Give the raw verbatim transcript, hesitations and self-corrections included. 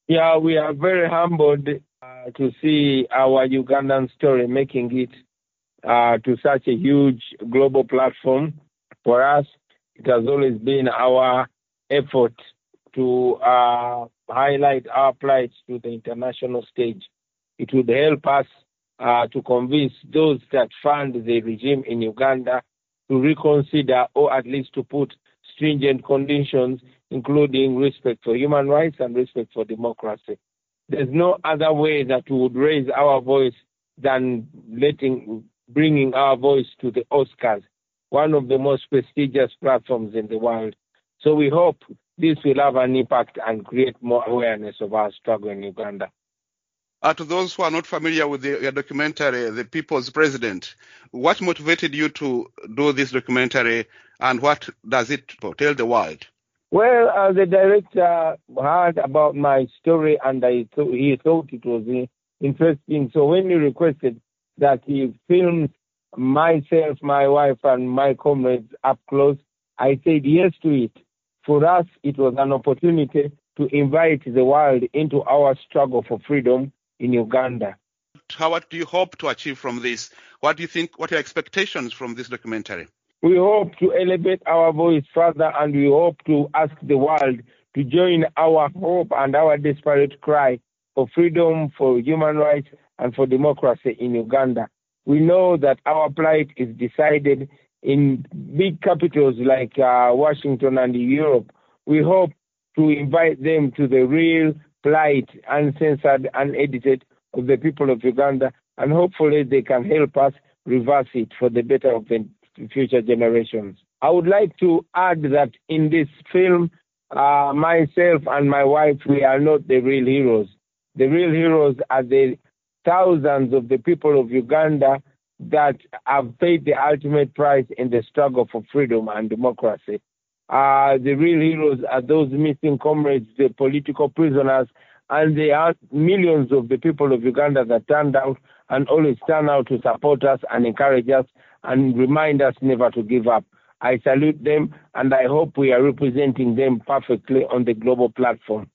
Yeah, we are very humbled uh, to see our Ugandan story making it uh, to such a huge global platform. For us, it has always been our effort to uh, highlight our plight to the international stage. It would help us uh, to convince those that fund the regime in Uganda to reconsider or at least to put stringent conditions, including respect for human rights and respect for democracy. There's no other way that we would raise our voice than letting, bringing our voice to the Oscars, one of the most prestigious platforms in the world. So we hope this will have an impact and create more awareness of our struggle in Uganda. Uh, to those who are not familiar with the, your documentary, The People's President, what motivated you to do this documentary and what does it tell the world? Well, uh, the director heard about my story and I th- he thought it was uh, interesting. So when he requested that he filmed myself, my wife, and my comrades up close, I said yes to it. For us, it was an opportunity to invite the world into our struggle for freedom in Uganda. How, what do you hope to achieve from this? What do you think, what are your expectations from this documentary? We hope to elevate our voice further and we hope to ask the world to join our hope and our desperate cry for freedom, for human rights, and for democracy in Uganda. We know that our plight is decided in big capitals like uh, Washington and Europe. We hope to invite them to the real plight, uncensored, unedited, of the people of Uganda, and hopefully they can help us reverse it for the better of the future generations. I would like to add that in this film, uh, myself and my wife, we are not the real heroes. The real heroes are the thousands of the people of Uganda that have paid the ultimate price in the struggle for freedom and democracy. Uh, the real heroes are those missing comrades, the political prisoners, and there are millions of the people of Uganda that turned out and always turn out to support us and encourage us and remind us never to give up. I salute them and I hope we are representing them perfectly on the global platform.